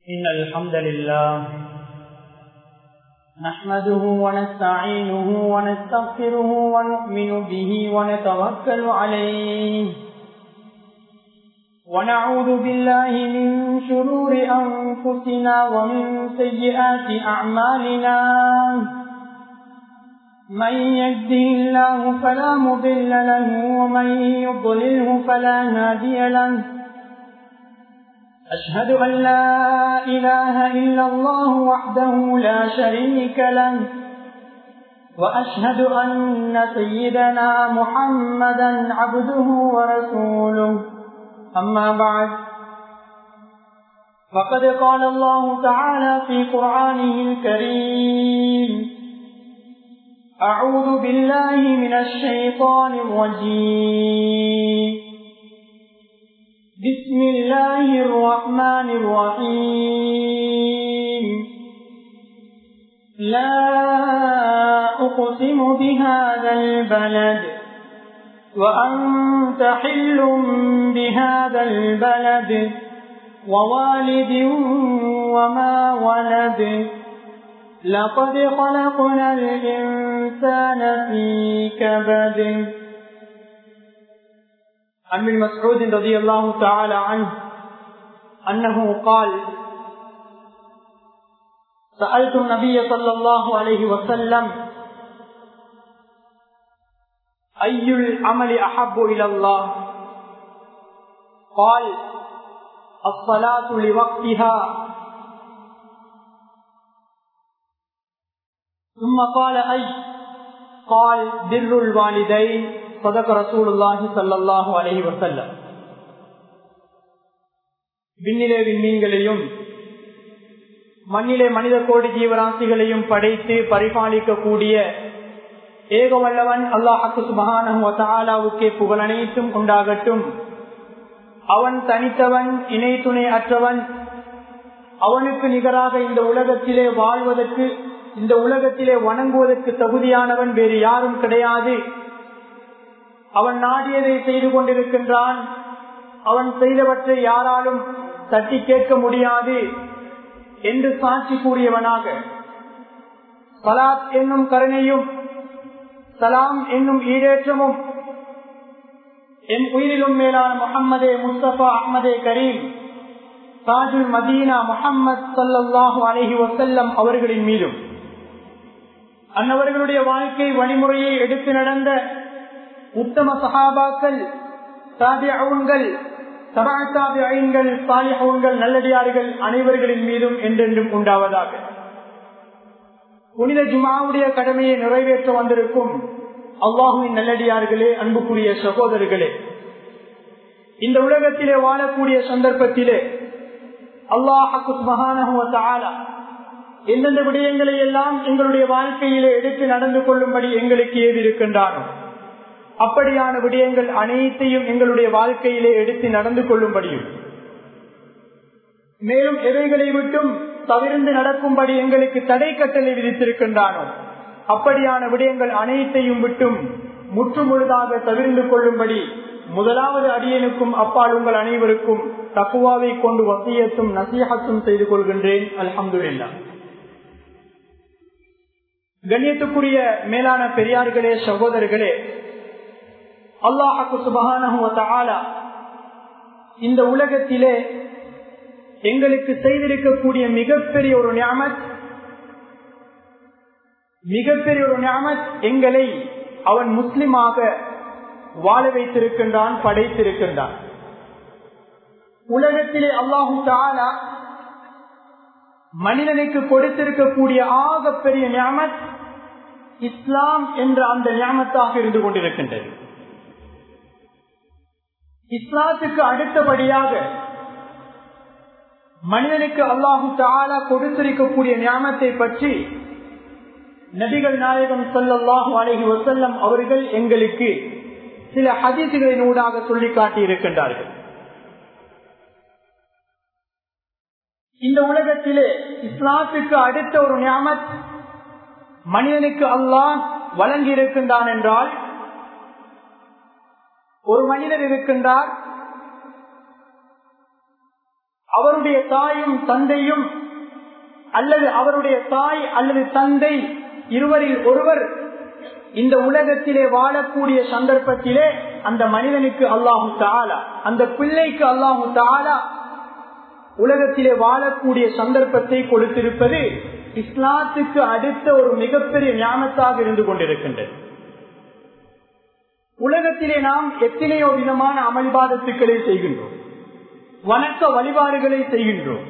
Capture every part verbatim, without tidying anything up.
إن الحمد لله نحمده ونستعينه ونستغفره ونؤمن به ونتوكل عليه ونعوذ بالله من شرور أنفسنا ومن سيئات أعمالنا من يهده الله فلا مضل له ومن يضلله فلا هادي له أشهد أن لا إله إلا الله وحده لا شريك له وأشهد أن سيدنا محمدا عبده ورسوله أما بعد فقد قال الله تعالى في قرآنه الكريم أعوذ بالله من الشيطان الرجيم بسم الله الرحمن الرحيم لا أقسم بهذا البلد وأنت حل بهذا البلد ووالد وما ولد لقد خلقنا الإنسان في كبد. عن ابن مسعود رضي الله تعالى عنه أنه قال سألت النبي صلى الله عليه وسلم أي العمل أحب إلى الله قال الصلاة لوقتها ثم قال أي قال بر الوالدين صدق رسول الله صلى الله عليه وسلم. விண்ணிலே விண்மீன்களையும் மண்ணிலே மனித கோடி ஜீவராசிகளையும் படைத்து பரிபாலிக்கக்கூடிய ஏகவல்லவன் அல்லாஹ் சுப்ஹானஹு வ தஆலாவுக்கே புகழ் அனைத்தும் உண்டாகட்டும். அவன் தனித்தவன், இணை துணை அற்றவன். அவனுக்கு நிகராக இந்த உலகத்திலே வாழ்வதற்கு, இந்த உலகத்திலே வணங்குவதற்கு தகுதியானவன் வேறு யாரும் கிடையாது. அவன் நாடியதை செய்து கொண்டிருக்கின்றான். அவன் செய்தவற்றை யாராலும் தட்டி கேட்க முடியாது என்று சாட்சி கூறியவனாக சலாத் என்னும் கருணையும் சலாம் என்னும் ஈடேற்றமும் என் உயிரிலும் மேலான முஹம்மதே முஸ்தபா அஹ்மதே கரீம் தாஜுல் மதீனா முஹம்மது ஸல்லல்லாஹு அலைஹி வஸல்லம் அவர்களின் மீதும் அன்னவர்களுடைய வாழ்க்கை வழிமுறையை எடுத்து நடந்த உத்தம சஹாபாக்கள், தாபிஊன்கள், தபஅ தாபிஈன்கள், சாலிஹூன்கள், நல்லடியார்கள் அனைவர்களின் மீதும் என்றென்றும் உண்டாவதாக. புனித ஜும்ஆவுடைய கடமையை நிறைவேற்ற வந்திருக்கும் அல்லாஹ்வின் நல்லடியார்களே, அன்புக்குரிய சகோதரர்களே, இந்த உலகத்திலே வாழக்கூடிய சந்தர்ப்பத்திலே அல்லாஹ் சுப்ஹானஹு வ தஆலா எந்தெந்த விடயங்களை எல்லாம் எங்களுடைய வாழ்க்கையிலே எடுத்து நடந்து கொள்ளும்படி எங்களுக்கு ஏவி இருக்கின்றானோ அப்படியான விடயங்கள் அனைத்தையும் எங்களுடைய வாழ்க்கையிலே எடுத்து நடந்து கொள்ளும்படியும், மேலும் எவைகளை விட்டும் தவிர்த்து நடக்கும்படி எங்களுக்கு தடை கட்டளை விதித்திருக்கின்றானோ அப்படியான விடயங்கள் அனைத்தையும் விட்டும் முற்றுமுழுதாக தவிர்த்து கொள்ளும்படி முதலாவது அடியனுக்கும் அப்பால் உங்கள் அனைவருக்கும் தக்வாவை கொண்டு வசியத்தும் நசீஹத்தும் செய்து கொள்கின்றேன். அல்ஹம்துலில்லாஹ். கண்ணியத்துக்குரிய மேலான பெரியார்களே, சகோதரர்களே, அல்லாஹ் சுப்ஹானஹு வ தஆலா இந்த உலகத்திலே எங்களுக்கு செய்திருக்கக்கூடிய மிகப்பெரிய ஒரு நிஅமத், மிகப்பெரிய ஒரு நிஅமத் எங்களை அவன் முஸ்லிமாக வாழ வைத்திருக்கின்றான், படைத்திருக்கின்றான். உலகத்திலே அல்லாஹு தஆலா மனிதனுக்கு கொடுத்திருக்கக்கூடிய ஆகப்பெரிய நிஅமத் இஸ்லாம் என்ற அந்த நிஅமத்தாக இருந்து கொண்டிருக்கின்றது. இஸ்லாத்துக்கு அடுத்தபடியாக மனிதனுக்கு அல்லாஹு தஆலா கொடுத்திருக்கக்கூடிய நியாமத்தை பற்றி நபிகள் நாயகம் ஸல்லல்லாஹு அலைஹி வஸல்லம் அவர்கள் எங்களுக்கு சில ஹதீஸ்களின் ஊடாக சொல்லி காட்டி இருக்கின்றார்கள். இந்த உலகத்திலே இஸ்லாத்துக்கு அடுத்த ஒரு நியாமத் மனிதனுக்கு அல்லாஹ் வழங்கி இருக்கின்றான் என்றால், ஒரு மனிதர் இருக்கின்றார், அவருடைய தாயும் தந்தையும் அல்லது அவருடைய தாய் அல்லது தந்தை இருவரில் ஒருவர் இந்த உலகத்திலே வாழக்கூடிய சந்தர்ப்பத்திலே அந்த மனிதனுக்கு அல்லாஹு தஆலா, அந்த பிள்ளைக்கு அல்லாஹு தஆலா உலகத்திலே வாழக்கூடிய சந்தர்ப்பத்தை கொடுத்திருப்பது இஸ்லாத்துக்கு அடுத்த ஒரு மிகப்பெரிய ஞானத்தாக இருந்து கொண்டிருக்கின்றது. உலகத்திலே நாம் எத்தனையோ விதமான அமல்பாதத்துக்களை செய்கின்றோம், வணக்க வழிபாடுகளை செய்கின்றோம்.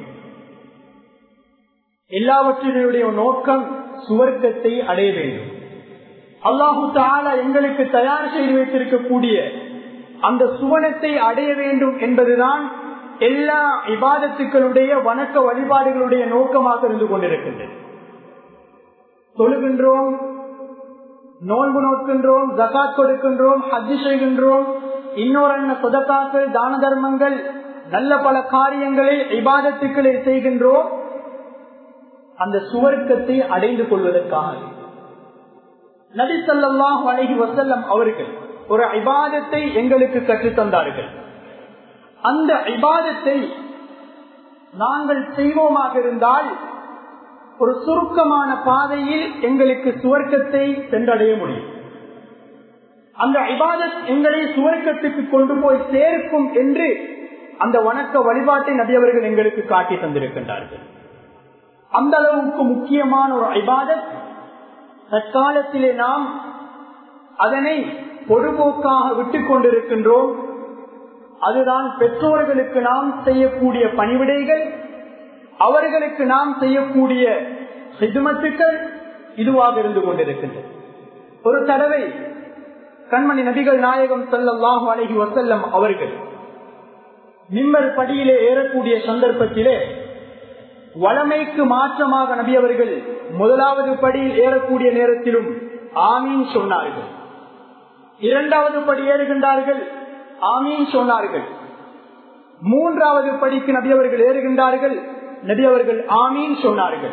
எல்லாவற்றினுடைய நோக்கம் சுவர்க்கத்தை அடைய வேண்டும். அல்லாஹு தஆலா எங்களுக்கு தயார் செய்து வைத்திருக்கக்கூடிய அந்த சுவனத்தை அடைய வேண்டும் என்பதுதான் எல்லா இபாதத்துக்களுடைய வணக்க வழிபாடுகளுடைய நோக்கமாக இருந்து கொண்டிருக்கின்றது. தொழுகின்றோம், நோன்பு நோக்கின்றோம், ஜகாத் கொடுக்கின்றோம், ஹஜ் செய்கின்றோம், இன்னொரு சதகாக்கள், தான தர்மங்கள், நல்ல பல காரியங்களை இபாதத்துக்களை செய்கின்றோம். அந்த சுவர்க்கத்தை அடைந்து கொள்வதற்காக நபி ஸல்லல்லாஹு அலைஹி வஸல்லம் அவர்கள் ஒரு இபாதத்தை எங்களுக்கு கற்றுத் தந்தார்கள். அந்த இபாதத்தை நாங்கள் செய்வோமாக இருந்தால் ஒரு சுருக்கமான பாதையில் எங்களுக்கு சுவர்க்கத்தை சென்றடைய முடியும். அந்த இபாதத் எங்களை சுவர்க்கத்துக்கு கொண்டு போய் சேர்க்கும் என்று அந்த வணக்க வழிபாட்டை நபி அவர்கள் எங்களுக்கு காட்டி தந்திருக்கின்றார்கள். அந்த அளவுக்கு முக்கியமான ஒரு இபாதத். தற்காலத்திலே நாம் அதனை பொதுபோக்காக விட்டுக் கொண்டிருக்கின்றோம். அதுதான் பெற்றோர்களுக்கு நாம் செய்யக்கூடிய பணிவிடைகள், அவர்களுக்கு நாம் செய்யக்கூடிய ஹிதுமத்துக்கள் இதுவாக இருந்து கொண்டிருக்கின்றது. ஒரு தடவை கண்மணி நபிகள் நாயகம் ஸல்லல்லாஹு அலைஹி வஸல்லம் அவர்கள் மிம்பர் படியிலே ஏறக்கூடிய சந்தர்ப்பத்திலே வளமைக்கு மாற்றமாக நபி அவர்கள் முதலாவது படியில் ஏறக்கூடிய நேரத்திலும் ஆமீன் சொன்னார்கள். இரண்டாவது படி ஏறுகின்றார்கள், ஆமீன் சொன்னார்கள். மூன்றாவது படிக்கு நபி அவர்கள் ஏறுகின்றார்கள், நபி அவர்கள் ஆமீன் சொன்னார்கள்.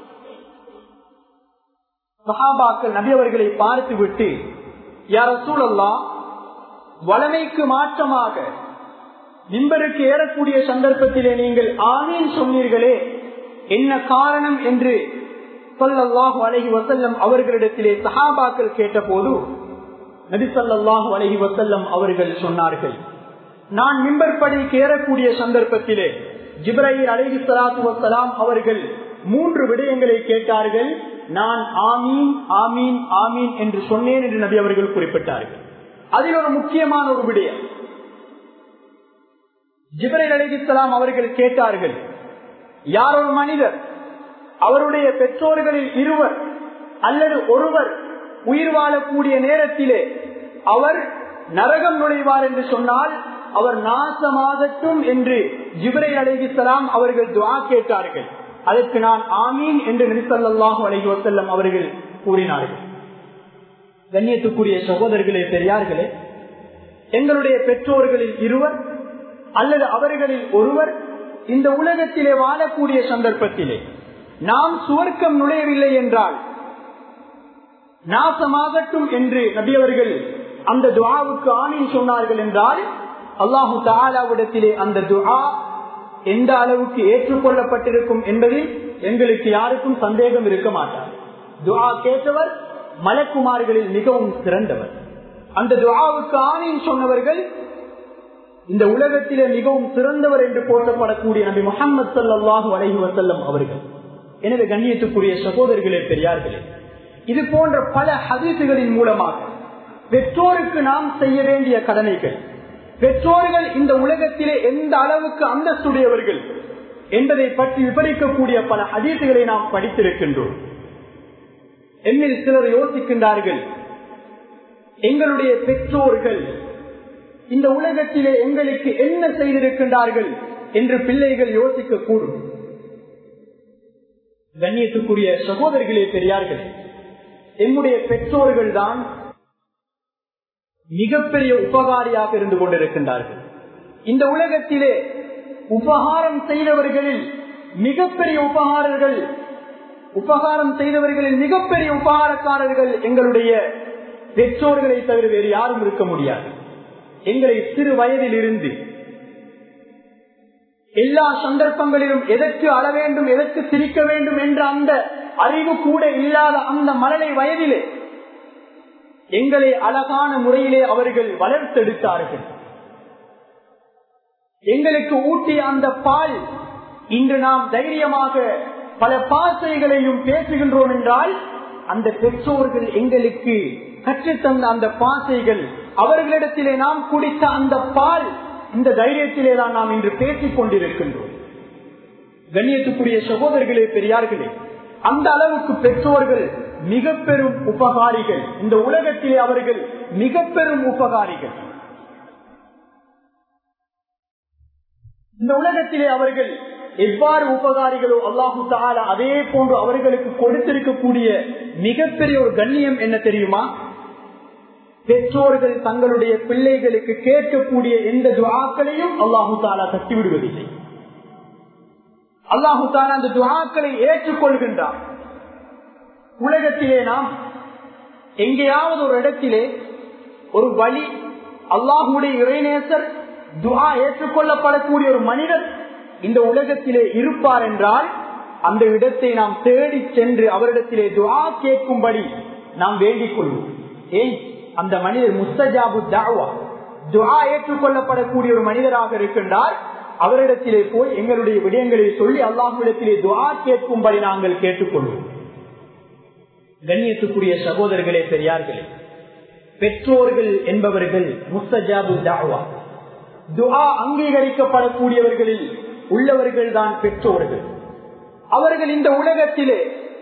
சஹாபாக்கள் நபி அவர்களை பார்த்து விட்டு, யா ரசூலல்லாஹ், வளமைக்கு மாற்றமாக மிம்பருக்கு ஏறக்கூடிய சந்தர்ப்பத்திலே நீங்கள் ஆமீன் சொன்னீர்களே, என்ன காரணம் என்று ஸல்லல்லாஹு அலைஹி வஸல்லம் அவர்களிடத்திலே சஹாபாக்கள் கேட்டபோது நபி ஸல்லல்லாஹு அலைஹி வஸல்லம் அவர்கள் சொன்னார்கள், நான் மிம்பர் படிக்கு ஏறக்கூடிய சந்தர்ப்பத்திலே ஜிப்ரீல் அலைஹிஸ்ஸலாத்து வஸ்ஸலாம் அவர்கள் மூன்று விடயங்களை கேட்டார்கள். நான் ஆமீன் ஆமீன் ஆமீன் என்று சொன்னேன் என்று நபி அவர்கள் குறிப்பிட்டார்கள். அதில் ஒரு முக்கியமான ஒரு விடயம், ஜிப்ரீல் அலைஹிஸ்ஸலாம் அவர்கள் கேட்டார்கள், யார் ஒரு மனிதர் அவருடைய பெற்றோர்களில் இருவர் அல்லது ஒருவர் உயிர் வாழக்கூடிய நேரத்திலே அவர் நரகம் நுழைவார் என்று சொன்னால் அவர் நாசமாகட்டும் என்று ஜிப்ரீல் அலைஹிஸ்ஸலாம் அவர்கள் துஆ கேட்டார்கள். அதற்கு நான் ஆமீன் என்று நபி ஸல்லல்லாஹு அலைஹி வஸல்லம் அவர்கள் கூறினார்கள். கண்ணியத்துக்குரிய சகோதரர்களே, பெரியார்களே, எங்களுடைய பெற்றோர்களில் இருவர் அல்லது அவர்களில் ஒருவர் இந்த உலகத்திலே வாழக்கூடிய சந்தர்ப்பத்திலே நாம் சுவர்க்கம் நுழையவில்லை என்றால் நாசமாகட்டும் என்று நபி அவர்கள் அந்த துஆவுக்கு ஆமீன் சொன்னார்கள் என்றால் அல்லாஹு தஆலாவிடத்திலே அந்த துஆ எந்த அளவுக்கு ஏற்றுக்கொள்ளப்பட்டிருக்கும் என்பதில் எங்களுக்கு யாருக்கும் சந்தேகம் இருக்க மாட்டார். துஆ கேட்டவர் மலக்குமார்களில் மிகவும் சிறந்தவர். அந்த துஆவுக்கு ஆமீன் சொன்னவர்கள் இந்த உலகத்திலே மிகவும் சிறந்தவர் என்று போற்றப்படக்கூடிய நபி முஹம்மது ஸல்லல்லாஹு அலைஹி வஸல்லம் அவர்கள். எனவே கண்ணியத்துக்குரிய சகோதரர்களே, பெரியார்களே, இது போன்ற பல ஹதீசுகளின் மூலமாக பெற்றோருக்கு நாம் செய்ய வேண்டிய கடமைகள், பெற்றோர்கள் இந்த உலகத்திலே எந்த அளவுக்கு அந்தஸ்துடையவர்கள் என்பதை பற்றி விவரிக்கக்கூடிய பல ஹதீசுகளை நாம் படித்திருக்கின்றோம். என்னில் சிலர் யோசிக்கின்றார்கள், எங்களுடைய பெற்றோர்கள் இந்த உலகத்திலே எங்களுக்கு என்ன செய்திருக்கின்றார்கள் என்று பிள்ளைகள் யோசிக்க கூடும். கண்ணியத்துக்குரிய சகோதரர்களே, பெரியார்களே, எம்முடைய பெற்றோர்கள் தான் மிகப்பெரிய உபகாரியாக இருந்து கொண்டிருக்கின்றார்கள். இந்த உலகத்திலே உபகாரம் செய்தவர்களில் மிகப்பெரிய உபகாரர்கள் உபகாரம் செய்தவர்களில் மிகப்பெரிய உபகாரக்காரர்கள் எங்களுடைய பெற்றோர்களை தவிர வேறு யாரும் இருக்க முடியாது. எங்களை சிறு வயதில் இருந்து எல்லா சந்தர்ப்பங்களிலும் எதற்கு அழ வேண்டும், எதற்கு சிரிக்க வேண்டும் என்ற அந்த அறிவு கூட இல்லாத அந்த மழலை வயதிலே எங்களை அழகான முறையிலே அவர்கள் வளர்த்தெடுத்தார்கள். எங்களுக்கு ஊட்டிய அந்த பால் இன்று நாம் தைரியமாக பல பாசைகளையும் பேசுகின்றோம் என்றால் அந்த பெற்றோர்கள் எங்களுக்கு கற்றுத்தந்த அந்த பாசைகள், அவர்களிடத்திலே நாம் குடித்த அந்த பால், இந்த தைரியத்திலே தான் நாம் இன்று பேசிக் கொண்டிருக்கின்றோம். கண்ணியத்துக்குரிய சகோதரர்களே, பெரியார்களே, அந்த அளவுக்கு பெற்றோர்கள் மிக பெரும் உபகாரிகள். இந்த உலகத்திலே அவர்கள் மிக பெரும் உபகாரிகள். இந்த உலகத்திலே அவர்கள் எவ்வாறு உபகாரிகளோ அல்லாஹு தஆலா அதே போன்று அவர்களுக்கு கொடுத்திருக்கக்கூடிய மிகப்பெரிய ஒரு கண்ணியம் என்ன தெரியுமா? பெற்றோர்கள் தங்களுடைய பிள்ளைகளுக்கு கேட்கக்கூடிய எந்த துஆக்களையும் அல்லாஹு தஆலா தட்டிவிடுவதில்லை. அல்லாஹு தஆலா அந்த துஆக்களை ஏற்றுக்கொள்கின்றார். உலகத்திலே நாம் எங்கேயாவது ஒரு இடத்திலே ஒரு வழி அல்லாஹுடைய இறைநேசர் துஆ ஏற்றுக்கொள்ளப்படக்கூடிய ஒரு மனிதர் இந்த உலகத்திலே இருப்பார் என்றால் அந்த இடத்தை நாம் தேடி சென்று அவரிடத்திலே துஆ கேட்கும்படி நாம் வேண்டிக் கொள்வோம். ஏன்? அந்த மனிதர் முஸ்தஜாபு தஅவா, துஆ ஏற்றுக்கொள்ளப்படக்கூடிய ஒரு மனிதராக இருக்கின்றார். அவரிடத்திலே போய் எங்களுடைய விடயங்களை சொல்லி அல்லாஹ்விடத்திலே துஆ கேட்கும்படி நாங்கள் கேட்டுக்கொள்வோம். கண்ணியத்துக்குரிய சகோதரர்களே, பெரியார்களே, பெற்றோர்கள் என்பவர்கள் முஸ்தஜாபு தஅவா, துஆ அங்கீகரிக்கப்படக்கூடியவர்களில் உள்ளவர்கள் தான் பெற்றோர்கள். அவர்கள் இந்த உலகத்திலே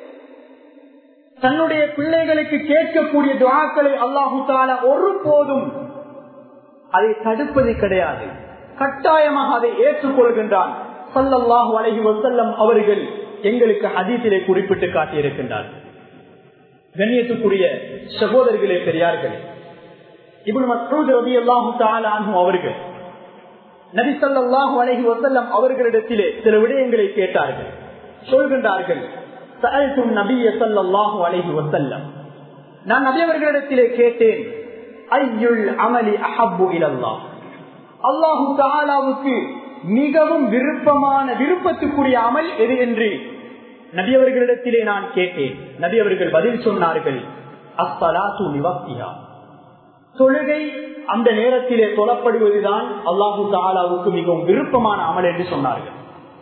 தன்னுடைய பிள்ளைகளுக்கு கேட்கக்கூடிய துஆக்களை அல்லாஹு தஆலா ஒருபோதும் அதை தடுப்பது கிடையாது. கட்டாயமாக அதை ஏற்றுக்கொள்கின்றான். ஸல்லல்லாஹு அலைஹி வஸல்லம் அவர்கள் எங்களுக்கு ஹதீஸிலே குறிப்பிட்டு காட்டியிருக்கின்றார். கண்ணியத்துக்குரிய சகோதரர்களே, பெரியார்களே, இப்னு மஸ்ஊத் ரலியல்லாஹு தஆலா அன்ஹு அவர்கள் நபி ஸல்லல்லாஹு அலைஹி வஸல்லம் அவர்களிடத்திலே சில விடயங்களை கேட்டார்கள். சொல்கின்றார்கள், சஅல்து நபிய ஸல்லல்லாஹு அலைஹி வஸல்லம், நான் நபி அவர்களிடத்திலே கேட்டேன், அய்யுல் அமலி அஹப்பு இலல்லாஹ், அல்லாஹு தஆலாவுக்கு மிகவும் விருப்பமான விருப்பத்துக்குரிய அமல் எது என்று நபி அவர்களிடத்திலே நான் கேட்டேன். நபி அவர்கள் பதில் சொன்னார்கள், அஸ்ஸலாத்து லிவக்திஹா, தொழுகை அந்த நேரத்திலே தொழப்படுவதுதான் அல்லாஹு தஆலாவுக்கு மிகவும் விருப்பமான அமல் என்று சொன்னார்கள்.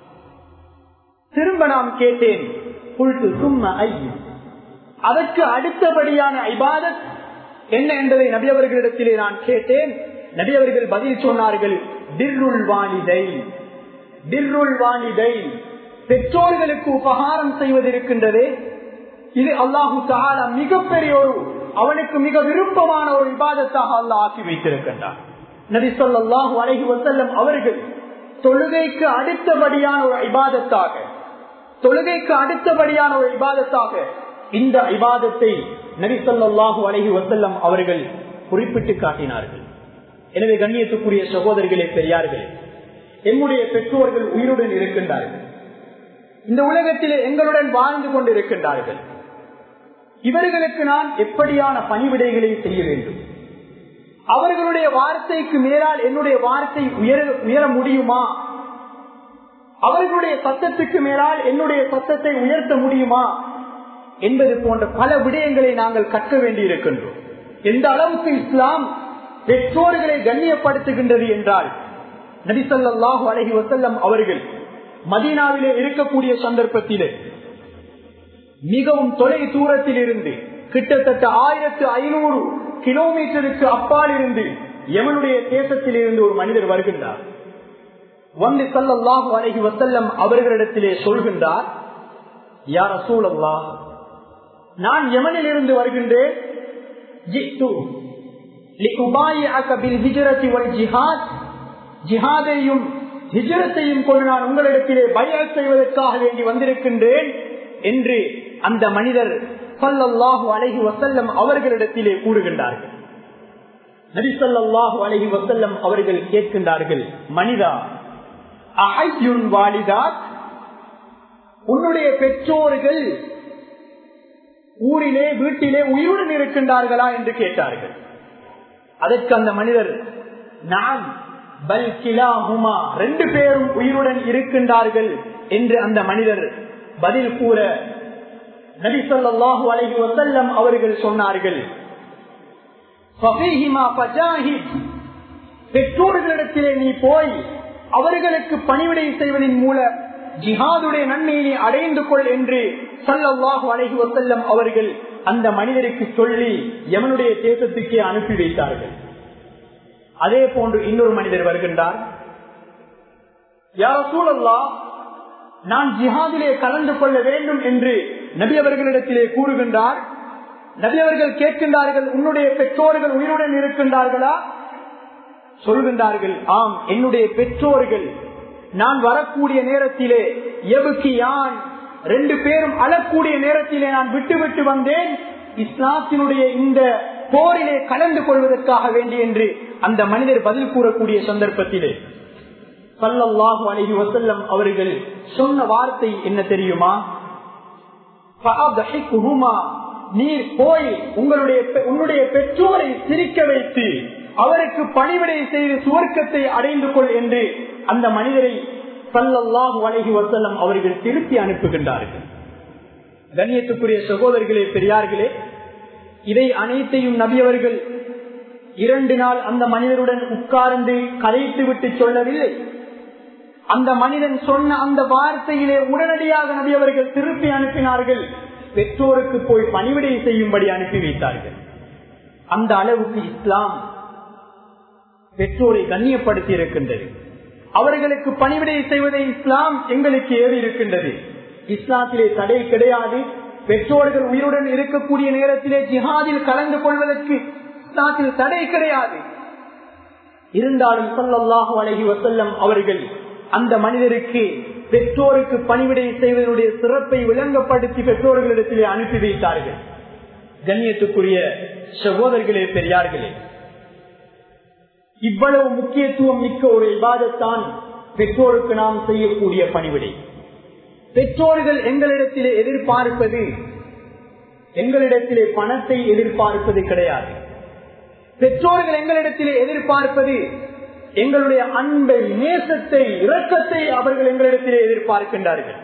திரும்ப நான் கேட்டேன், குல்து சும்ம ஐயு, அதற்கு அடுத்தபடியான இபாதத் என்ன என்பதை நபி அவர்களிடத்திலே நான் கேட்டேன். நபி அவர்கள் பதில் சொன்னார்கள், பிர்ருல் வாலிதைன், பிர்ருல் வாலிதைன், பெற்றோர்களுக்கு உபகாரம் செய்வது இருக்கின்றதே, இது அல்லாஹு தஆலா மிகப்பெரிய ஒரு, அவனுக்கு மிக விருப்பமான ஒரு இபாதத்தாக அல்லாஹ் ஆக்கி வைத்திருக்கின்றார். நபி ஸல்லல்லாஹு அலைஹி வஸல்லம் அவர்கள் தொழுகைக்கு அடுத்தபடியான ஒரு இபாதத்தாக, தொழுகைக்கு அடுத்தபடியான ஒரு இபாதத்தாக இந்த இபாதத்தை நபி ஸல்லல்லாஹு அலைஹி வஸல்லம் அவர்கள் குறிப்பிட்டு காட்டினார்கள். எனவே கண்ணியத்துக்குரிய சகோதரர்களே, பெரியார்களே, எம்முடைய பெற்றோர்கள் உயிருடன் இருக்கின்றார்கள். இந்த உலகத்திலே எங்களுடன் வாழ்ந்து கொண்டிருக்கின்றார்கள். இவர்களுக்கு நான் எப்படியான பணிவிடைகளை செய்ய வேண்டும்? அவர்களுடைய வார்த்தைக்கு மேலால் என்னுடைய வார்த்தை உயர உயர முடியுமா? அவர்களுடைய சத்தத்துக்கு மேலால் என்னுடைய சத்தத்தை உயர்த்த முடியுமா என்பது போன்ற பல விடயங்களை நாங்கள் கற்க வேண்டி இருக்கின்றோம். எந்த அளவுக்கு இஸ்லாம் பெற்றோர்களை கண்ணியப்படுத்துகின்றது என்றால், நபி ஸல்லல்லாஹு அலைஹி வஸல்லம் அவர்கள் மதீனாவிலே இருக்கக்கூடிய சந்தர்ப்பத்திலே மிகவும் தொலை தூரத்தில் இருந்து கிட்டத்தட்ட ஆயிரத்து ஐநூறு கிலோமீட்டருக்கு அப்பால் இருந்து யமனுடைய தேசத்தில் இருந்து ஒரு மனிதர் வருகின்றார். வந்து ஸல்லல்லாஹு அலைஹி வஸல்லம் அவர்களிடத்திலே சொல்கின்றார், யா ரசூலல்லாஹ், நான் யமனில் இருந்து வருகின்றேன். ஜித்து லிஉபாயிஅக பில் ஹிஜ்ரத்தி வல் ஜிஹாத், ஜிஹாதையும் ஹிஜ்ரத்தையும் கொண்டு நான் உங்களிடத்திலே பைஅத் செய்வதற்காக வேண்டி வந்திருக்கின்றேன் என்று அந்த மனிதர் ஸல்லல்லாஹு அலைஹி வஸல்லம் அவர்களிடத்திலே கூறுகின்றார்கள். நபி ஸல்லல்லாஹு அலைஹி வஸல்லம் அவர்கள் கேட்கின்றார்கள், மனிதா, அஹய்யுன் வாலிதாத், உன்னுடைய பெற்றோர்கள் ஊரிலே வீட்டிலே உயிருடன் இருக்கின்றார்களா என்று கேட்டார்கள். அதற்கு அந்த மனிதர், நான் பல் கிலாஹுமா, ரெண்டு பேரும் உயிருடன் இருக்கின்றார்கள் என்று அந்த மனிதர் பதில் கூற நபி ஸல்லல்லாஹு அலைஹி வஸல்லம் அவர்கள் சொன்னார்கள், ஃபஃபீஹிமா ஃபஜாஹித், பெற்றோர்களிடத்திலே நீ போய் அவர்களுக்கு பணிவிடை செய்வதன் மூலம் ஜிஹாதுடைய நன்மையை அடைந்து கொள் என்று ஸல்லல்லாஹு அலைஹி வஸல்லம் அவர்கள் அந்த மனிதருக்கு சொல்லி யமனுடைய தேசத்துக்கே அனுப்பி வைத்தார்கள். அதே போன்று இன்னொரு மனிதர் வருகின்றார். யா ரசூலல்லாஹ், நான் ஜிஹாதிலே கலந்து கொள்ள வேண்டும் என்று நபி அவர்களிடத்திலே கூறுகின்றார். நபி அவர்கள் கேட்கின்றார்கள், உன்னுடைய பெற்றோர்கள் உயிருடன் இருக்கின்றார்களா? சொல்கின்றார்கள், ஆம், என்னுடைய பெற்றோர்கள் நான் வரக்கூடிய நேரத்திலே எபுக்கியான், ரெண்டு பேரும் அழக்கூடிய நேரத்திலே நான் விட்டு விட்டு வந்தேன் இஸ்லாத்தினுடைய இந்த போரிலே கலந்து கொள்வதற்காக வேண்டி என்று அந்த மனிதர் பதில் கூறக்கூடிய சந்தர்ப்பத்திலே ஸல்லல்லாஹு அலைஹி வஸல்லம் அவர்கள் சொன்ன வார்த்தை என்ன தெரியுமா? ஃபஅத்ஹிகுஹுமா, நீர் போய் உங்களுடைய உன்னுடைய பெற்றோரை சிரிக்க வைத்து அவருக்கு பணிவிடை செய்து சுவர்க்கத்தை அடைந்து கொள் என்று அந்த மனிதரை ஸல்லல்லாஹு அலைஹி வஸல்லம் அவர்கள் திருப்பி அனுப்புகின்றார்கள். கண்ணியத்துக்குரிய சகோதரர்களே, பெரியார்களே, இதை அனைத்தையும் நபி அவர்கள் இரண்டு நாள் அந்த மனிதருடன் உட்கார்ந்து கலைத்து விட்டு சொல்லவில்லை. அந்த மனிதன் சொன்ன அந்த வார்த்தையிலே உடனடியாக நபி அவர்கள் திருப்பி அனுப்பினார்கள். பெற்றோருக்கு போய் பணிவிடை செய்யும்படி அனுப்பி வைத்தார்கள். அந்த அளவுக்கு இஸ்லாம் பெற்றோரை கண்ணியப்படுத்தி இருக்கின்றது. அவர்களுக்கு பணிவிடை செய்வதை இஸ்லாம் எங்களுக்கு ஏறி இருக்கின்றது. இஸ்லாத்திலே தடை கிடையாது. பெற்றோர்கள் உயிருடன் இருக்கக்கூடிய நேரத்திலே ஜிஹாதில் கலந்து கொள்வதற்கு இஸ்லாத்தில் தடை கிடையாது. இருந்தாலும் ஸல்லல்லாஹு அலைஹி வஸல்லம் அவர்கள் அந்த மனிதருக்கு பெற்றோருக்கு பணிவிடை செய்வதனுடைய சிறப்பை விளங்கப்படுத்தி பெற்றோர்களிடத்திலே அனுப்பி வைத்தார்கள். கண்ணியத்துக்குரிய சகோதரர்களே, பெரியார்களே, இவ்வளவு முக்கியத்துவம் மிக்க ஒரு இபாதத்தான் பெற்றோருக்கு நாம் செய்யக்கூடிய பணிவிடை. பெற்றோர்கள் எங்களிடத்திலே எதிர்பார்ப்பது, எங்களிடத்திலே பணத்தை எதிர்பார்ப்பது கிடையாது. பெற்றோர்கள் எங்களிடத்திலே எதிர்பார்ப்பது எங்களுடைய அன்பை, நேசத்தை, இரக்கத்தை அவர்கள் எங்களிடத்திலே எதிர்பார்க்கின்றார்கள்.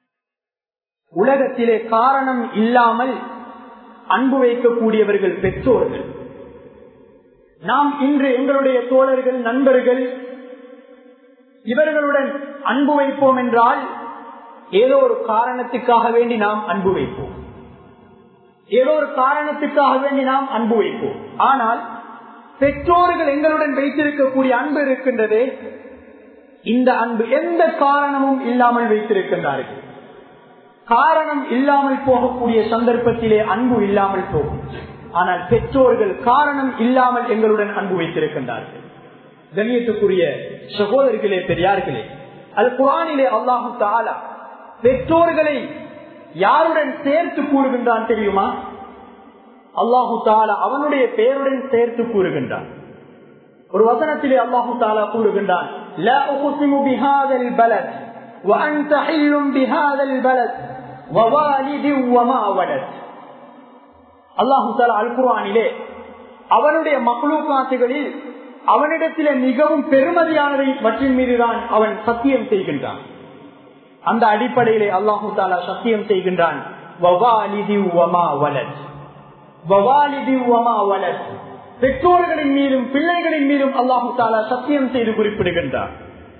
உலகத்திலே காரணம் இல்லாமல் அன்பு வைக்கக்கூடியவர்கள் பெற்றோர்கள். நாம் இன்று எங்களுடைய தோழர்கள், நண்பர்கள், இவர்களுடன் அன்பு வைப்போம் என்றால் ஏதோ ஒரு காரணத்துக்காக வேண்டி நாம் அன்பு வைப்போம். ஏதோ ஒரு காரணத்துக்காக வேண்டி நாம் அன்பு வைப்போம். ஆனால் பெற்றோர்கள் எங்களுடன் வைத்திருக்கக்கூடிய அன்பு இருக்கின்றதே, இந்த அன்பு எந்த காரணமும் இல்லாமல் வைத்திருக்கின்றார்கள். காரணம் இல்லாமல் போகக்கூடிய சந்தர்ப்பத்திலே அன்பு இல்லாமல் போகும். ஆனால் பெற்றோர்கள் காரணம் இல்லாமல் எங்களுடன் அன்பு வைத்திருக்கின்றார்கள். கண்ணியத்துக்குரிய சகோதரர்களே, பெரியார்களே, அல் குர்ஆனிலே அல்லாஹு தஆலா பெற்றோர்களை யாருடன் சேர்த்து கூறுகின்றான் தெரியுமா? அல்லாஹு தஆலா அவனுடைய பெயருடன் சேர்த்து கூறுகின்றான். ஒரு வசனத்திலே அல்லாஹு தஆலா கூறுகின்றான், லா உக்ஸிமு பிஹாதல் பலத் வ அன்த ஹில்லும் பிஹாதல் பலத் வ வாலிதி வ மா வலத். அல்லாஹு தஆலா அல் குர்ஆனிலே அவனுடைய மக்லூகாத்துகளில் அவனிடத்திலே மிகவும் பெருமதியானதை மற்றின் மீதுதான் அவன் சத்தியம் செய்கின்றான். அந்த அடிப்படையிலே அல்லாஹு தஆலா சத்தியம் செய்கின்றான், வவாலிதி வமா வலத், வவாலிதி வமா வலத். பெற்றோர்களின் மீதும் பிள்ளைகளின் மீதும் அல்லாஹு தஆலா சத்தியம் செய்து குறிப்பிடுகின்றான்.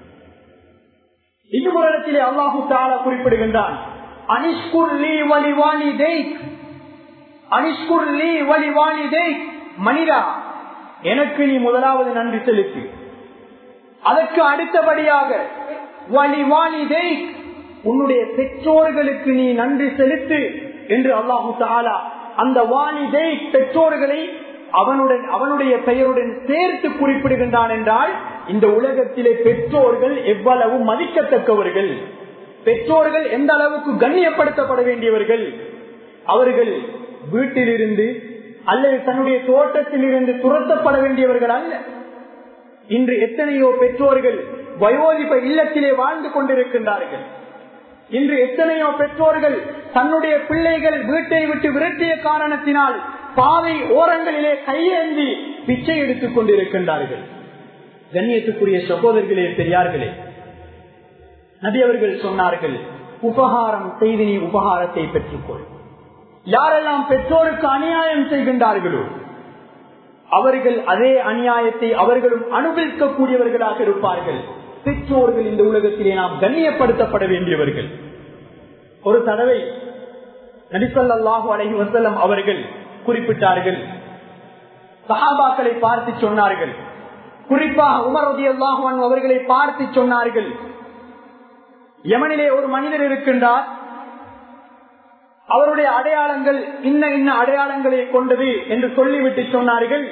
இன்னொரு இடத்திலே அல்லாஹு தஆலா குறிப்பிடுகின்றான், அனிஷ்குர் லீ வலிவாலிதைக், அனிஷ்குர் லீ வலிவாலிதைக். மனிதா, எனக்கு நீ முதலாவது நன்றி செலுத்து. அதற்கு அடுத்தபடியாக வலிவாலிதைக், உன்னுடைய பெற்றோர்களுக்கு நீ நன்றி செலுத்து என்று அல்லாஹு தஆலா அந்த வாலிதை பெற்றோர்களை அவனுடன் அவனுடைய பெயருடன் சேர்த்து குறிப்பிடுகின்றான். என்றால் இந்த உலகத்திலே பெற்றோர்கள் எவ்வளவு மதிக்கத்தக்கவர்கள், பெற்றோர்கள் எந்த அளவுக்கு கண்ணியப்படுத்தப்பட வேண்டியவர்கள். அவர்கள் வீட்டிலிருந்து அல்லது தன்னுடைய தோட்டத்தில் இருந்து துரத்தப்பட வேண்டியவர்கள் அல்ல. இன்று எத்தனையோ பெற்றோர்கள் வயோதிப இல்லத்திலே வாழ்ந்து கொண்டிருக்கின்றார்கள். இன்று எத்தனையோ பெற்றோர்கள் தன்னுடைய பிள்ளைகள் வீட்டை விட்டு விரட்டிய காரணத்தினால் பாதை ஓரங்களிலே கையேந்தி பிச்சை எடுத்துக் கொண்டிருக்கின்றார்கள். கண்ணியத்துக்குரிய சகோதரர்களே, பெரியார்களே, நபி அவர்கள் சொன்னார்கள், உபகாரம் செய்து நீ உபகாரத்தை பெற்றுக்கொள். யாரெல்லாம் பெற்றோருக்கு அநியாயம் செய்கின்றார்களோ அவர்கள் அதே அநியாயத்தை அவர்களும் அனுபவிக்கக்கூடியவர்களாக இருப்பார்கள். பெற்றோர்கள் இந்த உலகத்திலே நாம் கண்ணியப்படுத்தப்பட வேண்டியவர்கள். ஒரு தடவை நபி ஸல்லல்லாஹு அலைஹி வஸல்லம் அவர்கள் குறிப்பிட்டார்கள், சஹாபாக்களை பார்த்து சொன்னார்கள், குறிப்பாக உமர் ரலியல்லாஹு அன்ஹு அவர்களை பார்த்து சொன்னார்கள், யமனிலே ஒரு மனிதர் இருக்கின்றார், அவருடைய அடையாளங்கள் இன்ன இன்ன அடையாளங்களை கொண்டது என்று சொல்லிவிட்டு சொன்னார்கள்,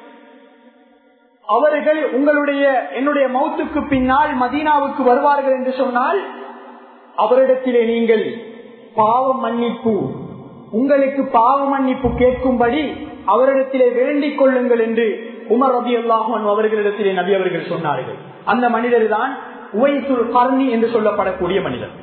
அவர்கள் உங்களுடைய என்னுடைய மௌத்துக்கு பின்னால் மதீனாவுக்கு வருவார்கள் என்று சொன்னால் அவரிடத்திலே நீங்கள் பாவ மன்னிப்பு, உங்களுக்கு பாவ மன்னிப்பு கேட்கும்படி அவரிடத்திலே வேண்டிக் கொள்ளுங்கள் என்று உமர் ரலியல்லாஹு அன்ஹு அவர்களிடத்திலே நபி அவர்கள் சொன்னார்கள். அந்த மனிதர் தான் உவைசுல் கர்னி என்று சொல்லப்படக்கூடிய மனிதர்.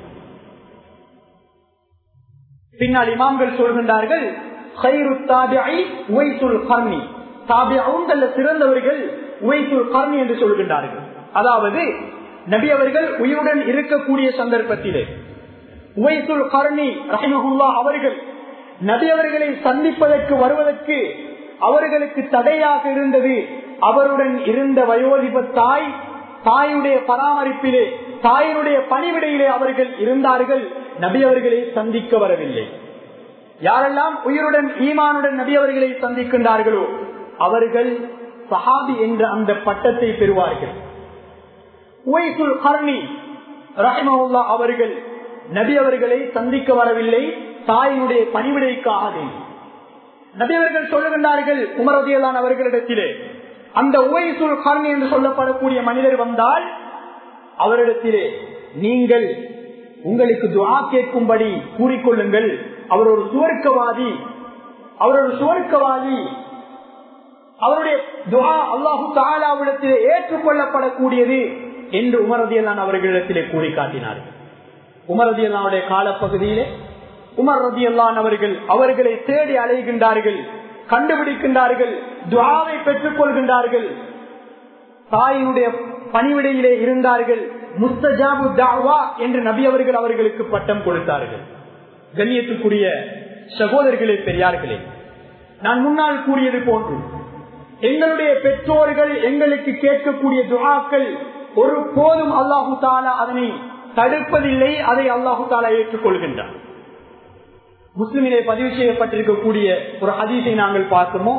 பின்னால் இமாம்கள் சொல்கின்றார்கள், கைரு தாபிஇ உவைசுல் கர்னி, தாபிஊன்கள் சிறந்தவர்கள் உவைசுல் கர்னி என்று சொல்கின்றார்கள். அதாவது நபி அவர்கள் உயிருடன் இருக்கக்கூடிய சந்தர்ப்பத்திலே உவைசுல் கர்னி ரஹிமஹுல்லாஹ் அவர்கள் நபி அவர்களை சந்திப்பதற்கு வருவதற்கு அவர்களுக்கு தடையாக இருந்தது அவருடன் இருந்த வயோதிப தாய். தாயுடைய பராமரிப்பிலே, தாயினுடைய பணிவிடையிலே அவர்கள் இருந்தார்கள், நபி அவர்களை சந்திக்க வரவில்லை. யாரெல்லாம் உயிருடன் ஈமானுடன் நபி அவர்களை சந்திக்கின்றார்களோ அவர்கள் சஹாபி என்ற அந்த பட்டத்தை பெறுவார்கள். உவைசுல் கர்னி ரஹிமஹுல்லாஹ் அவர்கள் நபி அவர்களை சந்திக்க வரவில்லை, தாயினுடைய பணிவிடைக்காக. நபி அவர்கள் சொல்லுகின்றார்கள் உமர் ரலியல்லாஹு அன்ஹு அவர்களிடத்திலே, அந்த உவைசுல் கர்னி என்று சொல்லப்படக்கூடிய மனிதர் வந்தால் அவரிடத்திலே நீங்கள் உங்களுக்கு துஆ கேட்கும்படி கூறிக்கொள்ளுங்கள், அவர் ஒரு சுவர்க்கவாதி, அவர் ஒரு சுவர்க்கவாதி, அவருடைய துஆ அல்லாஹு தஆலாவிடத்திலே ஏற்றுக்கொள்ளப்படக்கூடியது என்று உமர் ரலியல்லாஹு அன்ஹு அவர்களிடத்திலே கூறி காட்டினார்கள். உமர் ரலியல்லாஹு அன்ஹுடைய காலப்பகுதியிலே உமர் ரலியல்லாஹு அன்ஹு அவர்கள் அவர்களை தேடி அலைகின்றார்கள், கண்டுபிடிக்கின்றார்கள், துஆவை பெற்றுக் கொள்கின்றார்கள். தாயினுடைய பணிவிடையிலே இருந்தார்கள். முஸ்தஜாபு தஅவா என்று நபி அவர்கள் அவர்களுக்கு பட்டம் கொடுத்தார்கள். கண்ணியத்துக்குரிய சகோதரர்களே, பெரியார்களே, நான் முன்னால் கூறியது போன்று எங்களுடைய பெற்றோர்கள் எங்களுக்கு கேட்கக்கூடிய துஆக்கள் ஒரு போதும் அல்லாஹு தஆலா அதனை தடுப்பதில்லை, அதை அல்லாஹு தஆலா ஏற்றுக்கொள்கின்றார். முஸ்லிமிலே பதிவு செய்யப்பட்டிருக்கக்கூடிய ஒரு ஹதீஸை நாங்கள் பார்த்தோமோ,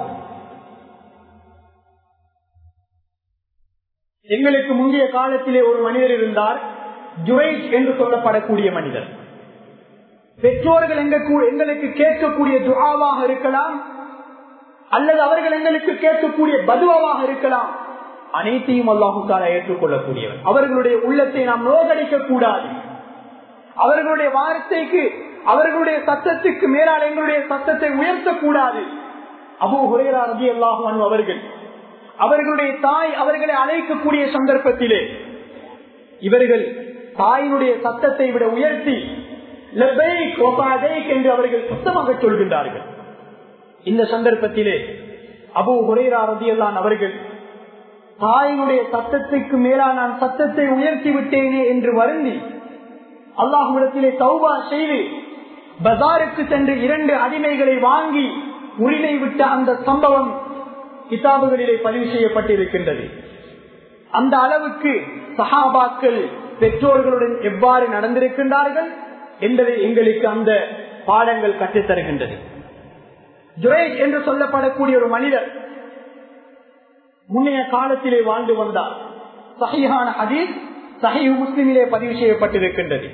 எங்களுக்கு முந்தைய காலத்திலே ஒரு மனிதர் இருந்தார், ஜுரைஜ் என்று சொல்லப்படக்கூடிய மனிதர். பெற்றோர்கள் எங்களுக்கு கேட்கக்கூடிய துஆவாக இருக்கலாம் அல்லது அவர்கள் எங்களுக்கு கேட்கக்கூடிய பதுவாவாக இருக்கலாம், அனைத்தையும் அல்லாஹு தஆலா ஏற்றுக்கொள்ளக்கூடியவர். அவர்களுடைய உள்ளத்தை நாம் நோகடிக்க கூடாது. அவர்களுடைய வார்த்தைக்கு, அவர்களுடைய சத்தத்துக்கு மேலால் எங்களுடைய சத்தத்தை உயர்த்தக்கூடாது. அபூ ஹுரைரா ரலியல்லாஹு அன்ஹு அவர்கள் அவர்களுடைய தாய் அவர்களை அழைக்கக்கூடிய சந்தர்ப்பத்திலே இவர்கள் தாயினுடைய சத்தத்தை விட உயர்த்தி லபைக் வ சஅதைக் என்று அவர்கள் சத்தமாக சொல்கின்றார்கள். இந்த சந்தர்ப்பத்திலே அபூ ஹுரைரா ரலியல்லாஹு அன்ஹு அவர்கள் தாயினுடைய சத்தத்துக்கு மேலால் நான் சத்தத்தை உயர்த்தி விட்டேனே என்று வருந்தி அல்லாஹ்விடத்திலே தௌபா செய்து பஜாருக்கு சென்று இரண்டு அடிமைகளை வாங்கி உரிமை விட்ட அந்த சம்பவம் கிதாபுகளிலே பதிவு செய்யப்பட்டிருக்கின்றது. அந்த அளவுக்கு சஹாபாக்கள் பெற்றோர்களுடன் எவ்வாறு நடந்திருக்கின்றார்கள் என்பதை எங்களுக்கு அந்த பாடங்கள் கற்றுத் தருகின்றது. ஜுரைஜ் என்று சொல்லப்படக்கூடிய ஒரு மனிதர் முன்னைய காலத்திலே வாழ்ந்து வந்தார். சஹீஹான ஹதீஸ் சஹீஹ் முஸ்லிமிலே பதிவு செய்யப்பட்டிருக்கின்றது.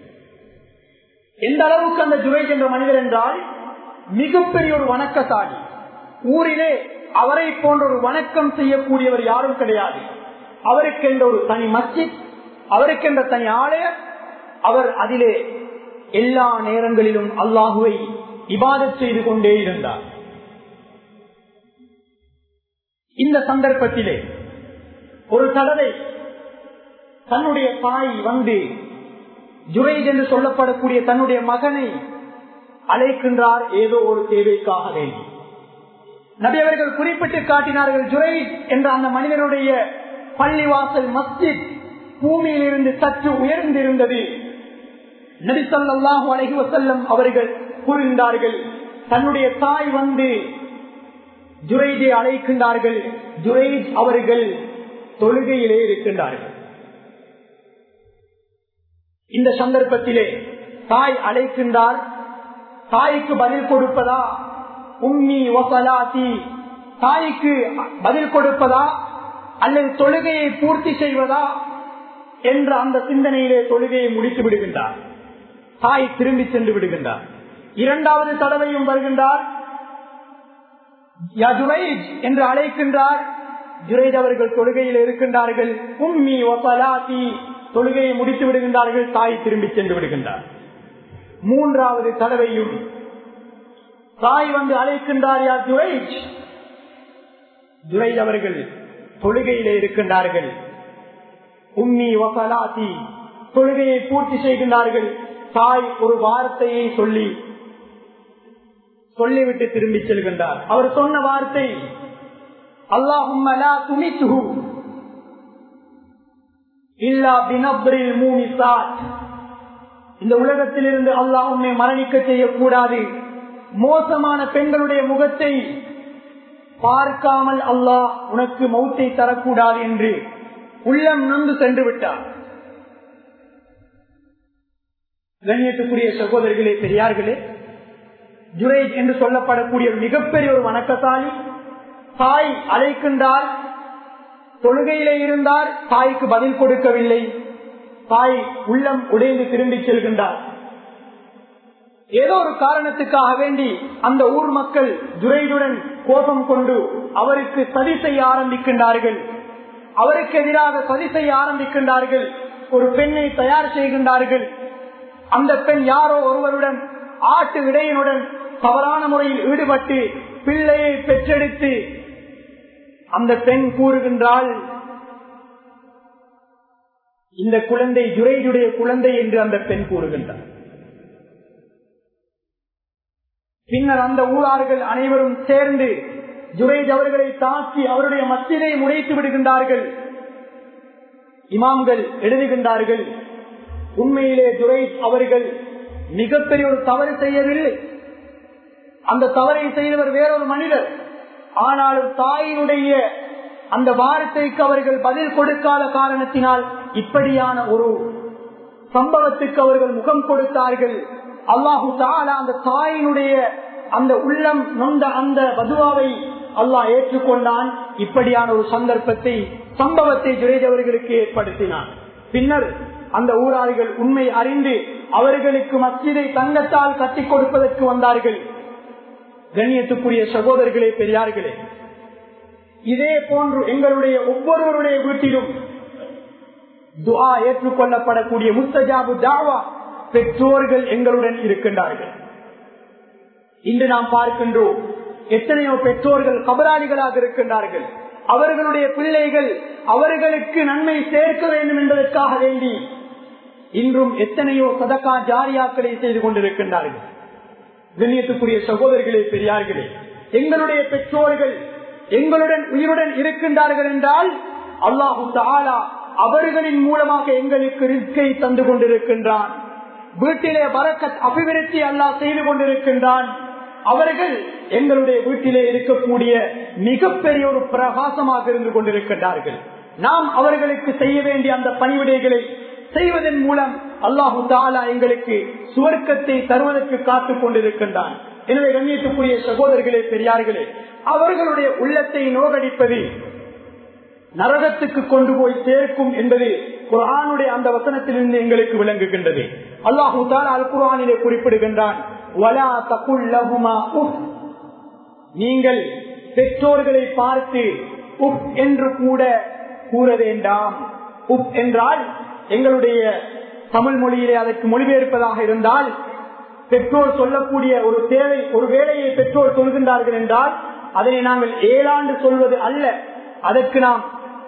எந்த அளவுக்கு அந்த ஜுரைஜ் என்ற மனிதர் என்றால் மிகப்பெரிய ஒரு வணக்கசாலி. ஊரிலே அவரை போன்ற ஒரு வணக்கம் செய்யக்கூடியவர் யாரும் கிடையாது. அவருக்கென்ற ஒரு தனி மஸ்ஜித், அவருக்கென்ற தனி ஆலயம், அவர் அதிலே எல்லா நேரங்களிலும் அல்லாஹுவை இபாதத் செய்து கொண்டே இருந்தார். இந்த சந்தர்ப்பத்திலே ஒரு தடவை தன்னுடைய தாய் வந்து ஜுரைஜ் என்று சொல்லப்படக்கூடிய தன்னுடைய மகனை அழைக்கின்றார், ஏதோ ஒரு தேவைக்காக வேண்டி. நபி அவர்கள் குறிப்பிட்டு காட்டினார்கள், ஜுரைஜ் என்ற அந்த மனிதனுடைய பள்ளிவாசல் மஸ்ஜித் பூமியில் இருந்து சற்று உயர்ந்திருந்தது. நபி ஸல்லல்லாஹு அலைஹி வஸல்லம் அவர்கள் கூறுகின்றார்கள், தன்னுடைய தாய் வந்து ஜுரைஜை அழைக்கின்றார்கள். ஜுரைஜ் அவர்கள் தொழுகையிலே இருக்கின்றார்கள். இந்த சந்தர்ப்பத்திலே தாய் அழைக்கின்றார். தாய்க்கு பதில் கொடுப்பதா, உம்மி வசலாத்தி, தாய்க்கு பதில் கொடுப்பதா அல்லது தொழுகையை பூர்த்தி செய்வதா என்ற அந்த சிந்தனையிலே தொழுகையை முடித்து விடுகின்றார். தாய் திரும்பி சென்று விடுகின்றார். இரண்டாவது தடவையும் வருகின்றார். யா ஜுரைஜ் என்று அழைக்கின்றார். ஜுரைஜ் அவர்கள் தொழுகையில் இருக்கின்றார்கள். உம்மி வசலாத்தி, தொழுகையை முடித்து விடுகின்றார்கள். தாய் திரும்பி சென்று விடுகின்றார். மூன்றாவது தடவையும் தாய் வந்து அழைக்கின்றார். யா ஜுரைஜ், ஜுரைஜ் அவர்கள் தொழுகையிலே இருக்கின்றார்கள். உம்மி வசலாத்தி, தொழுகையை பூர்த்தி செய்கின்றார்கள். தாய் ஒரு வார்த்தையை சொல்லி சொல்லிவிட்டு திரும்பி செல்கின்றார். அவர் சொன்ன வார்த்தை, அல்லாஹும்ம லா துமித்ஹு இல்லா பினப்ரில் மூமிசாத், இந்த உலகத்திலிருந்து அல்லாஹ் உன்னை மரணிக்க செய்யக்கூடாது, மோசமான பெண்களுடைய முகத்தை பார்க்காமல் அல்லாஹ் உனக்கு மௌத்தை தரக்கூடாது என்று உள்ளம் நொந்து சென்று விட்டார். கண்ணியத்துக்குரிய சகோதரர்களே, பெரியார்களே, ஜுரைஜ் என்று சொல்லப்படக்கூடிய மிகப்பெரிய ஒரு வணக்கசாலி. தாய் அழைக்கின்றார், தொழுகையிலே இருந்தார், தாய்க்கு பதில் கொடுக்கவில்லை. தாய் உள்ளம் உடைந்து திரும்பி செல்கின்றார். ஏதோ ஒரு காரணத்துக்காக வேண்டி அந்த ஊர் மக்கள் ஜுரைஜுடன் கோபம் கொண்டு அவருக்கு சதி செய்ய ஆரம்பிக்கின்றார்கள். அவருக்கு எதிராக சதி செய்ய ஆரம்பிக்கின்றார்கள். ஒரு பெண்ணை தயார் செய்கின்றார்கள். அந்த பெண் யாரோ ஒருவருடன் ஆட்டு விடையினுடன் தவறான முறையில் ஈடுபட்டு பிள்ளையை பெற்றெடுத்து அந்த பெண் கூறுகின்றாள், இந்த குழந்தை ஜுரைஜுடைய குழந்தை என்று அந்த பெண் கூறுகின்றார். பின்னர் அந்த ஊரார்கள் அனைவரும் சேர்ந்து ஜுரைஜ் அவர்களை தாக்கி அவருடைய மஸ்ஜிதை முறைத்து விடுகின்றார்கள். இமாம்கள் எழுதுகின்றார்கள், உண்மையிலே ஜுரைஜ் அவர்கள் மிகப்பெரிய ஒரு தவறு செய்யவில்லை. அந்த தவறை செய்தவர் வேறொரு மனிதர். ஆனாலும் தாயினுடைய அந்த வார்த்தைக்கு அவர்கள் பதில் கொடுக்காத காரணத்தினால் இப்படியான ஒரு சம்பவத்துக்கு அவர்கள் முகம் கொடுத்தார்கள். அல்லாஹு தஆலா அந்த தாயினுடைய அந்த உள்ளம் நொந்த அந்த பதுவாவை அல்லாஹ் ஏற்றுக்கொண்டான். இப்படியான ஒரு சந்தர்ப்பத்தை சம்பவத்தை ஜுரைஜ் அவர்களுக்கு ஏற்படுத்தினான். பின்னர் அந்த ஊரார்கள் உண்மை அறிந்து அவர்களுக்கு மஸ்ஜிதை தங்கத்தால் கட்டி கொடுப்பதற்கு வந்தார்கள். கண்ணியத்துக்குரிய சகோதரர்களே, பெரியார்களே, இதே போன்று எங்களுடைய ஒவ்வொருவருடைய வீட்டிலும் துஆ ஏற்றுக்கொள்ளப்படக்கூடிய முஸ்தஜாபு தாவா பெற்றோர்கள் எங்களுடன் இருக்கின்றார்கள். இன்று நாம் பார்க்கின்றோம், எத்தனையோ பெற்றோர்கள் கபராளிகளாக இருக்கின்றார்கள். அவர்களுடைய பிள்ளைகள் அவர்களுக்கு நன்மை சேர்க்க வேண்டும் என்பதற்காக வேண்டி இன்றும் எத்தனையோ சதகா ஜாரியாக்களை செய்து கொண்டிருக்கின்றார்கள். கண்ணியத்துக்குரிய சகோதரர்களே, பெரியார்களே, எங்களுடைய பெற்றோர்கள் எங்களுடன் உயிருடன் இருக்கின்றார்கள் என்றால் அல்லாஹு தஆலா அவர்களின் மூலமாக எங்களுக்கு ரிஸ்கை தந்து கொண்டிருக்கின்றான். வீட்டிலே பரக்கத் அபிவிருத்தி அல்லாஹ் செய்து கொண்டிருக்கின்றான். அவர்கள் எங்களுடைய வீட்டிலே இருக்கக்கூடிய மிகப்பெரிய ஒரு பிரகாசமாக இருந்து கொண்டிருக்கின்றார்கள். நாம் அவர்களுக்கு செய்ய வேண்டிய அந்த பணிவிடைகளை செய்வதன் மூலம் அல்லாஹு தஆலா எங்களுக்கு சுவர்க்கத்தை தருவதற்கு காத்துக் கொண்டிருக்கின்றான். எனவே கண்ணியத்துக்குரிய சகோதரர்களே, பெரியார்களே, அவர்களுடைய உள்ளத்தை நோகடிப்பது நரகத்துக்கு கொண்டு போய் சேர்க்கும் என்பது குர்ஆனுடைய அந்த வசனத்திலிருந்து எங்களுக்கு விளங்குகின்றது. அல்லாஹு தஆலா அல் குர்ஆனிலே குறிப்பிடுகின்றான், வலா தகுல் லஹுமா உஃப், நீங்கள் பெற்றோர்களை பார்த்து உஃப் என்று கூட கூற வேண்டாம். உஃப் என்றால் எங்களுடைய தமிழ் மொழியிலே அதற்கு மொழிபெயர்ப்பதாக இருந்தால், பெற்றோர் சொல்லக்கூடிய ஒரு தேவை, ஒரு வேலையை பெற்றோர் சொல்கின்றார்கள் என்றால் அதனை நாங்கள் ஏழாண்டு சொல்வது அல்ல, அதற்கு நாம்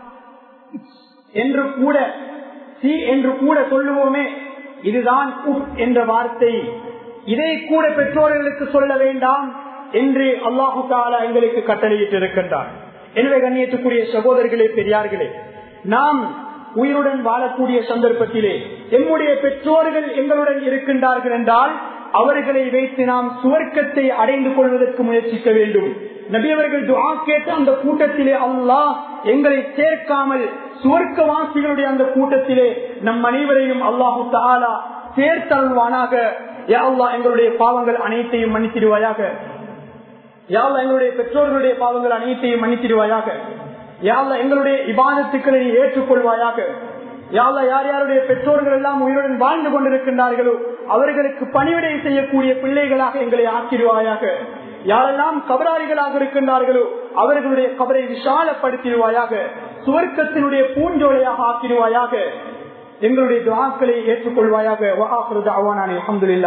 என்று கூட சி என்று கூட சொல்லுவோமே, இதுதான் உப் என்ற வார்த்தை. இதை கூட பெற்றோர்களுக்கு சொல்ல வேண்டாம் என்று அல்லாஹு தஆலா எங்களுக்கு கட்டளையிட்டு இருக்கின்றார். எனவே கண்ணியத்துக்குரிய சகோதரர்களே, பெரியார்களே, நாம் உயிருடன் வாழக்கூடிய சந்தர்ப்பத்திலே எம்முடைய பெற்றோர்கள் எங்களுடன் இருக்கின்றார்கள் என்றால் அவர்களை வைத்து நாம் சுவர்க்கத்தை அடைந்து கொள்வதற்கு முயற்சிக்க வேண்டும். நபி அவர்கள் துஆ கேட்ட அந்த கூட்டத்திலே அல்லாஹ் எங்களை சேர்க்காமல் சுவர்க்கவாசிகளுடைய அந்த கூட்டத்திலே நம் அனைவரையும் அல்லாஹு தஆலா சேர்த்தருள்வானாக. யா அல்லாஹ் எங்களுடைய பாவங்கள் அனைத்தையும் மன்னித்திடுவாயாக. யா அல்லாஹ் எங்களுடைய பெற்றோர்களுடைய பாவங்கள் அனைத்தையும் மன்னித்திடுவாயாக. யா அல்லாஹ் எங்களுடைய இபாதத்துக்களை ஏற்றுக்கொள்வாயாக. யா அல்லாஹ் யார் யாருடைய பெற்றோர்கள் எல்லாம் உயிருடன் வாழ்ந்து கொண்டிருக்கின்றார்களோ அவர்களுக்கு பணிவிடை செய்யக்கூடிய பிள்ளைகளாக எங்களை ஆக்கிடுவாயாக. யாரெல்லாம் கபராளிகளாக இருக்கின்றார்களோ அவர்களுடைய கபரை விசாலப்படுத்திடுவாயாக. சுவர்க்கத்தினுடைய பூஞ்சோலையாக ஆக்கிடுவாயாக. எங்களுடைய துஆக்களை ஏற்றுக்கொள்வாயாக. வஆகிரு தஅவானா அல்ஹம்துலில்லாஹ்.